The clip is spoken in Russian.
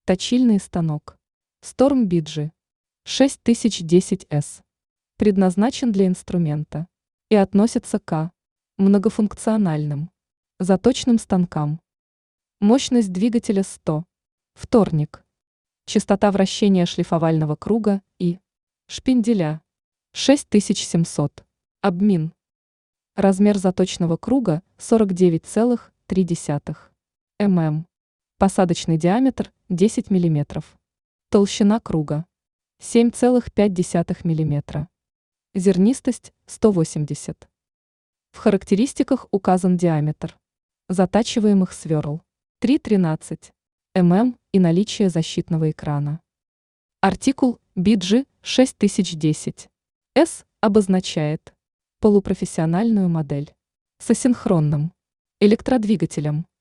Точильный станок. Storm BG 6010S. Предназначен для инструмента и относится к многофункциональным заточным станкам. Мощность двигателя 100. Вторник. Частота вращения шлифовального круга и шпинделя 6700. Обмин. Размер заточного круга 49,3 мм. Посадочный диаметр 10 мм. Толщина круга 7,5 мм. Зернистость 180. В характеристиках указан диаметр затачиваемых сверл 3,13 мм и наличие защитного экрана. Артикул BG 6010 S обозначает полупрофессиональную модель с асинхронным электродвигателем